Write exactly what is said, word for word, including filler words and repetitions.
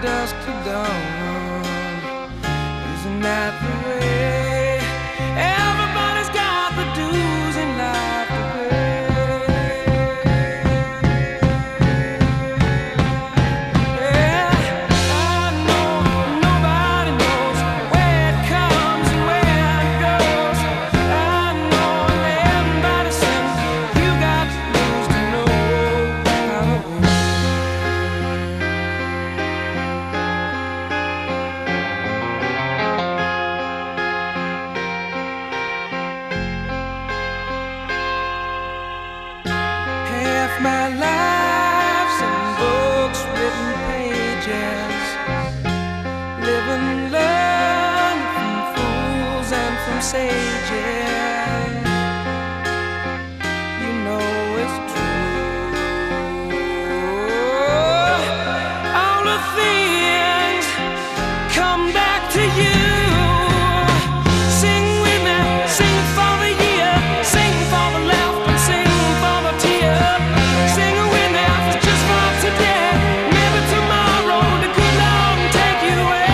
dusk to dawn. Isn't that the way? Everybody's got the dues in life to pay. Yeah, I know nobody knows where it comes and where it goes. I know everybody sings. You got the dues to know how to win. Half my life's in books, written pages. Live and learn from fools and from sages. You know it's true. All the things come back to you. Sing with me, sing for the year, sing for the laughter, and sing for the tear. Sing with me just for today. Maybe tomorrow the good Lord will take you away.